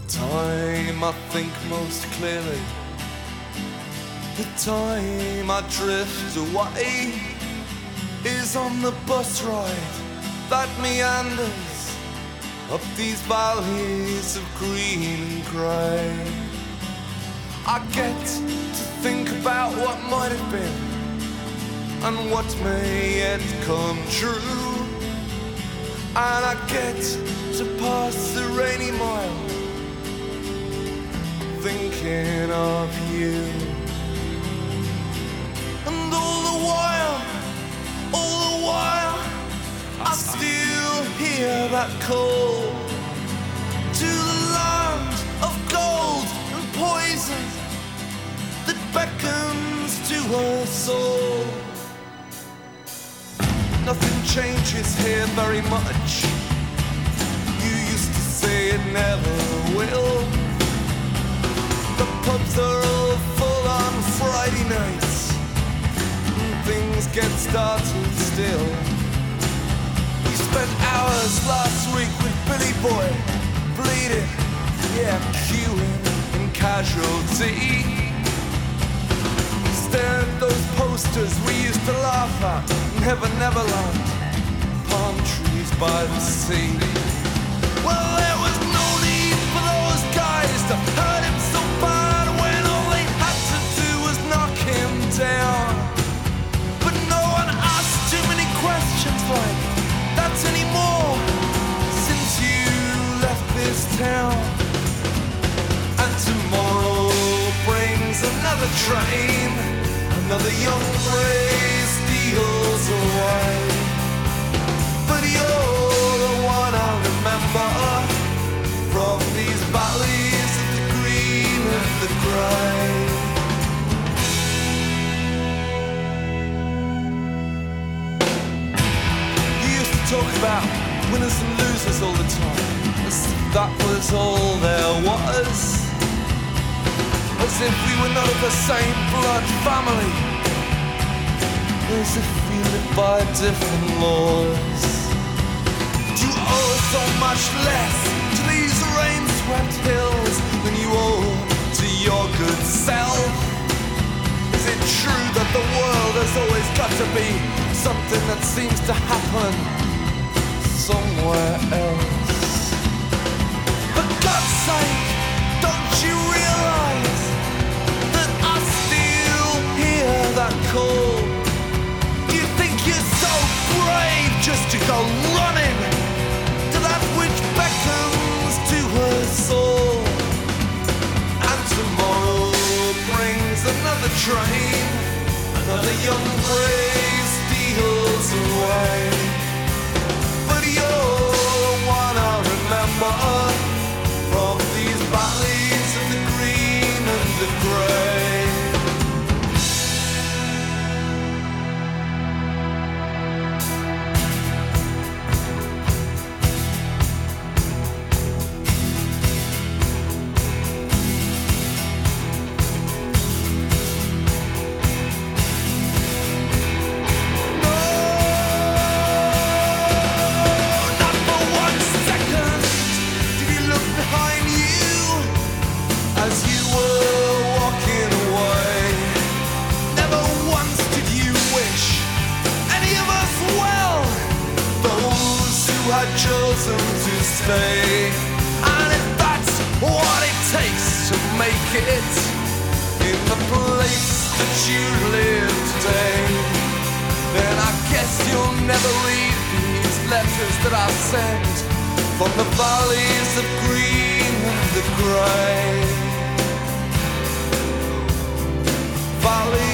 time I think most clearly, the time I drift away, is on the bus ride that meanders up these valleys of green and grey. I get to think about what might have been and what may yet come true, and I get to pass the rainy mile thinking of you. And all the while I still hear that call to the land of gold and poison that beckons to us all. Nothing changes here very much. You used to say it never will. The pubs are all full on Friday nights, and things get started still. We spent hours last week with Billy Boy, bleeding, yeah, queuing in Casualty. We stared at those posters we used to laugh at, Never Neverland, palm trees by the sea. Well, there was no need for those guys to hurt him so bad when all they had to do was knock him down. But no one asked too many questions like that anymore since you left this town. And tomorrow brings another train, another young brave steals away. But you're the one I remember from these valleys of the green and the grey. You used to talk about winners and losers all the time, as if that was all there was, as if we were not of the same blood family, as if we lived by different laws. You owe so much less to these rain-swept hills than you owe to your good self. Is it true that the world has always got to be something that seems to happen somewhere else? For God's sake, don't you realize that I still hear that call? You think you're so brave just to go running to that which beckons to us all. And tomorrow brings another train, another young brave steals away. But you're the one I remember from these valleys of the green and the grey. Chosen to stay, and if that's what it takes to make it in the place that you live today, then I guess you'll never read these letters that I send from the valleys of green and the grey. Valleys